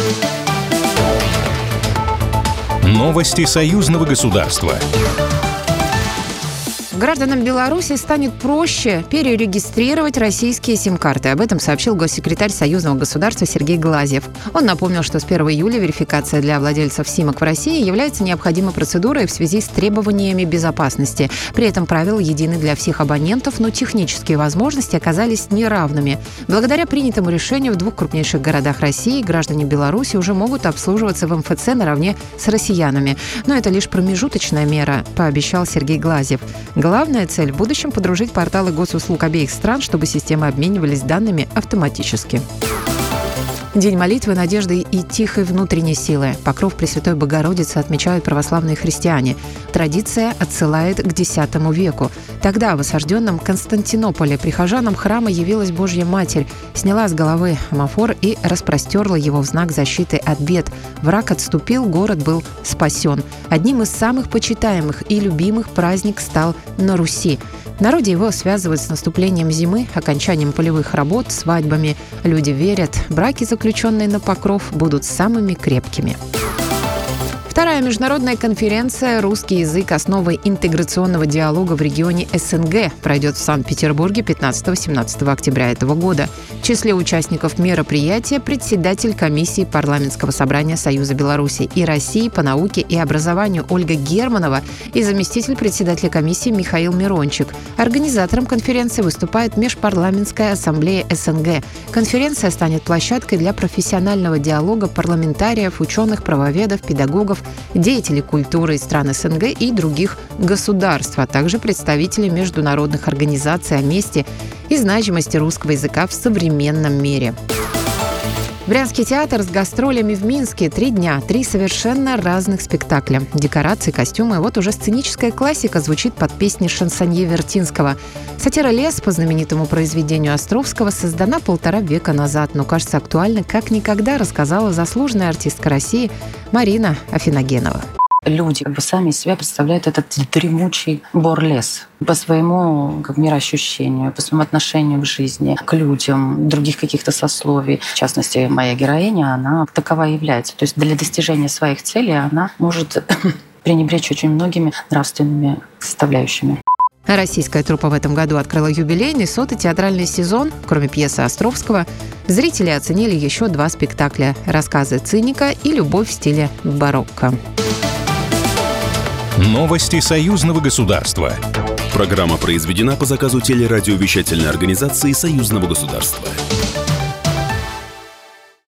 Новости союзного государства. Гражданам Беларуси станет проще перерегистрировать российские сим-карты. Об этом сообщил госсекретарь союзного государства Сергей Глазьев. Он напомнил, что с 1 июля верификация для владельцев симок в России является необходимой процедурой в связи с требованиями безопасности. При этом правила едины для всех абонентов, но технические возможности оказались неравными. Благодаря принятому решению в двух крупнейших городах России граждане Беларуси уже могут обслуживаться в МФЦ наравне с россиянами. Но это лишь промежуточная мера, пообещал Сергей Глазьев. Главная цель – в будущем подружить порталы госуслуг обеих стран, чтобы системы обменивались данными автоматически. День молитвы, надежды и тихой внутренней силы. Покров Пресвятой Богородицы отмечают православные христиане. Традиция отсылает к X веку. Тогда в осажденном Константинополе прихожанам храма явилась Божья Матерь, сняла с головы амафор и распростерла его в знак защиты от бед. Враг отступил, город был спасен. Одним из самых почитаемых и любимых праздник стал на Руси. В народе его связывают с наступлением зимы, окончанием полевых работ, свадьбами. Люди верят, браки, заключенные на Покров, будут самыми крепкими. Вторая международная конференция «Русский язык. Основы интеграционного диалога в регионе СНГ» пройдет в Санкт-Петербурге 15-17 октября этого года. В числе участников мероприятия председатель комиссии Парламентского собрания Союза Беларуси и России по науке и образованию Ольга Германова и заместитель председателя комиссии Михаил Мирончик. Организатором конференции выступает Межпарламентская ассамблея СНГ. Конференция станет площадкой для профессионального диалога парламентариев, ученых, правоведов, педагогов, деятелей культуры из стран СНГ и других государств, а также представителей международных организаций о месте и значимости русского языка в современном мире. Брянский театр с гастролями в Минске. 3 дня, 3 совершенно разных спектакля. Декорации, костюмы. Вот уже сценическая классика звучит под песни шансонье Вертинского. Сатира «Лес» по знаменитому произведению Островского создана 1,5 века назад, но кажется актуальной как никогда, рассказала заслуженная артистка России Марина Афиногенова. Люди сами из себя представляют этот дремучий бор-лес по своему мироощущению, по своему отношению к жизни, к людям, других каких-то сословий. В частности, моя героиня, она такова и является. То есть для достижения своих целей она может пренебречь очень многими нравственными составляющими. Российская труппа в этом году открыла юбилейный 100-й театральный сезон. Кроме пьесы Островского, зрители оценили еще 2 спектакля – «Рассказы циника» и «Любовь в стиле барокко». Новости союзного государства. Программа произведена по заказу телерадиовещательной организации Союзного государства.